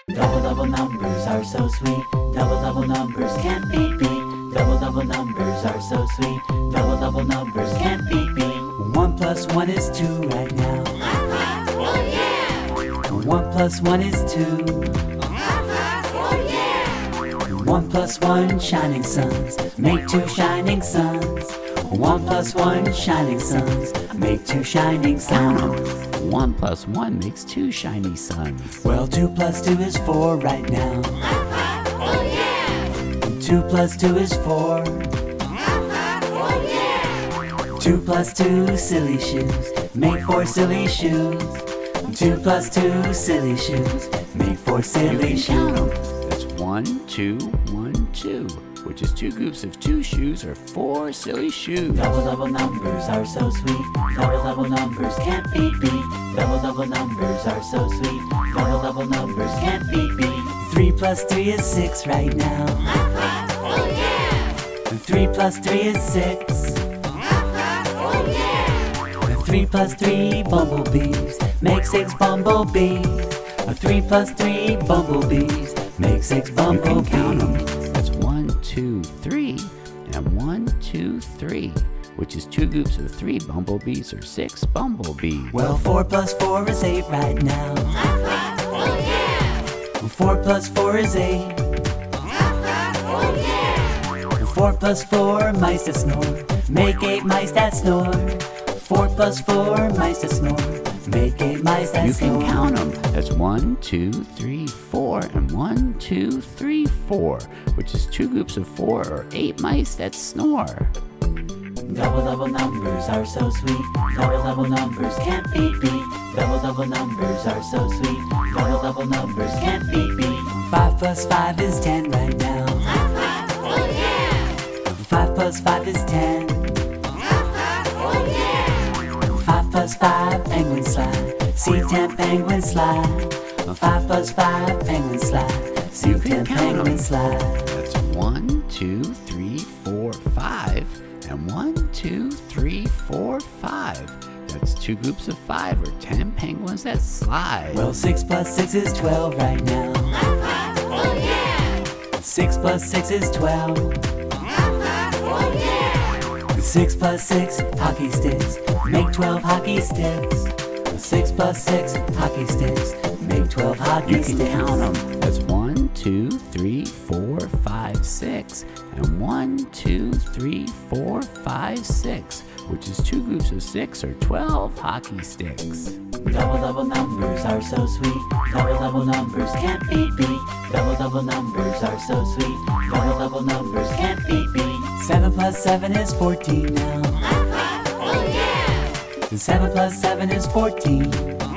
Double numbers are so sweet. Double numbers can't be beat. Double numbers are so sweet. Double numbers can't be beat. 1 plus 1 is 2 right now. Oh yeah! 1 plus 1 is 2. Oh yeah! 1 plus 1 shining suns make 2 shining suns. 1 plus 1 shining suns make 2 shining suns. 1 plus 1 makes 2 shiny suns. Well, 2 plus 2 is 4 right now. Oh yeah! 2 plus 2 is 4. Oh yeah! 2 plus 2 silly shoes make 4 silly shoes. 2 plus 2 silly shoes make 4 silly shoes. That's 1, 2, 1, 2, which is 2 groups of 2 shoes or 4 silly shoes. Double numbers are so sweet. Double numbers can't be beat. Double numbers are so sweet. Double numbers can't be beat. 3 plus 3 is 6 right now. Oh yeah! 3 plus 3 is 6. Oh yeah! 3 plus 3 bumblebees make 6 bumblebees. 3 plus 3 bumblebees make 6 You can count bumblebees. them. That's 1, 2, 3, and 1, 2, 3, which is 2 groups of 3 bumblebees or 6 bumblebees. Well, 4 plus 4 is 8 right now. Oh yeah! 4 plus 4 is 8. Oh yeah! 4 plus 4 mice that snore make 8 mice that snore. 4 plus 4 mice that snore make 8 mice that You snore. can count them. That's 1, 2, 3, 4, and 1, 2, 3, 4, which is 2 groups of 4 or 8 mice that snore. Double numbers are so sweet. Double numbers can't be beat. Double numbers are so sweet. Double numbers can't be beat. 5 plus 5 is 10 right now. Oh yeah! 5 plus 5 is 10. Oh yeah! 5 plus 5 penguins slide. See 10 penguins slide. 5 plus 5 penguins slide. See You can 10 count 'em. penguins slide. That's 1, 2, 3, 4, 5, and 1, 2, 3, 4, 5. That's 2 groups of 5 or 10 penguins that slide. Well, 6 plus 6 is 12 right now. Oh yeah! 6 plus 6 is 12. Oh yeah! 6 plus 6 hockey sticks make 12 hockey sticks. 6 plus 6 hockey sticks make 12 hockey You sticks. can count them. That's 1, 2, 3, 4, 5, 6, and 1, 2, 3, 4, 5, 6, which is 2 groups of 6 or 12 hockey sticks. Double numbers are so sweet. Double numbers can't be beat. Double numbers are so sweet. Double numbers can't be beat. 7 plus 7 is 14 now. Oh yeah! 7 plus 7 is 14.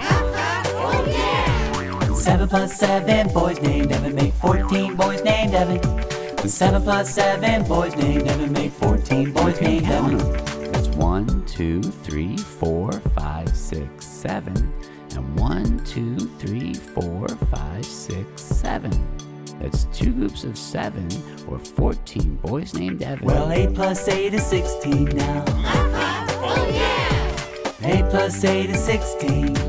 Oh yeah! 7 plus 7 boys named Evan make 14 boys named Evan. 7 plus 7 boys named Evan make 14 boys named Count Evan. 'em. That's 1, 2, 3, 4, 5, 6, 7, and 1, 2, 3, 4, 5, 6, 7. That's 2 groups of 7 or 14 boys named Evan. Well, 8 plus 8 is 16 now. Oh yeah! 8 plus 8 is 16.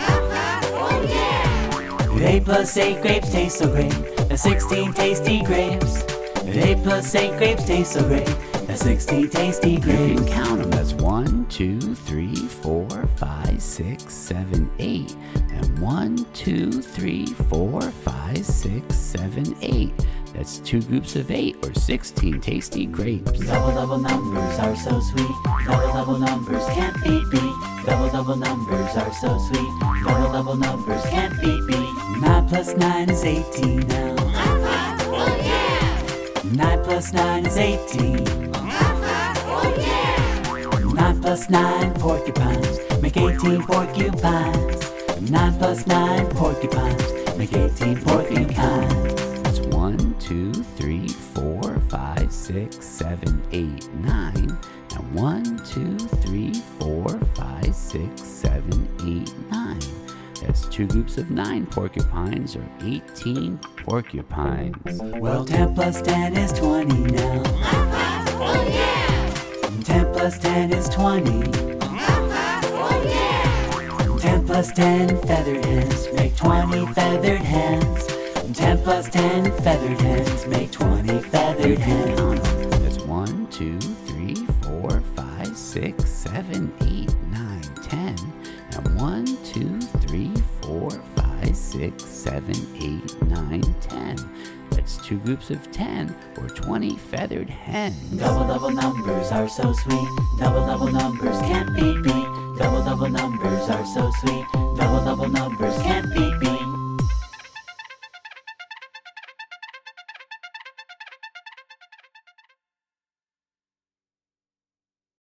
Oh yeah! 8 plus 8 grapes taste so great. That's 16 tasty grapes. 8 plus 8 grapes taste so great. That's 16 tasty You grapes. can count them. That's 1, 2, 3, 4, 5, 6, 7, 8. And 1, 2, 3, 4, 5, 6, 7, 8. That's 2 groups of 8 or 16 tasty grapes. Double numbers are so sweet. Double numbers can't be beat. Double numbers are so sweet. Double numbers can't be beat. 9 plus 9 is 18 now. Oh yeah! 9 plus 9 is 18. Oh yeah! 9 plus 9 porcupines make 18 porcupines. 9 plus 9 porcupines make 18 porcupines. That's 1, 2, 3, 4, 5, 6, 7, 8, 9. And 1, 2, 3, 4, 5, 6, 7, 8, 9. That's 2 groups of 9 porcupines or 18 porcupines. Well, 10 plus 10 is 20 now. Oh yeah! 10 plus 10 is 20. Oh yeah! 10 plus 10 feathered hens make 20 feathered hens. 10 plus 10 feathered hens make 20 feathered hens. That's 1, 2, 3, 4, 5, 6, 7, 8, 9, 10. And 1, 2, 3, 4, 5, 6, 7, 8, 9, 10. That's 2 groups of 10 or 20 feathered hens. Double numbers are so sweet. Double numbers can't be beat. Double numbers are so sweet. Double numbers can't be beat.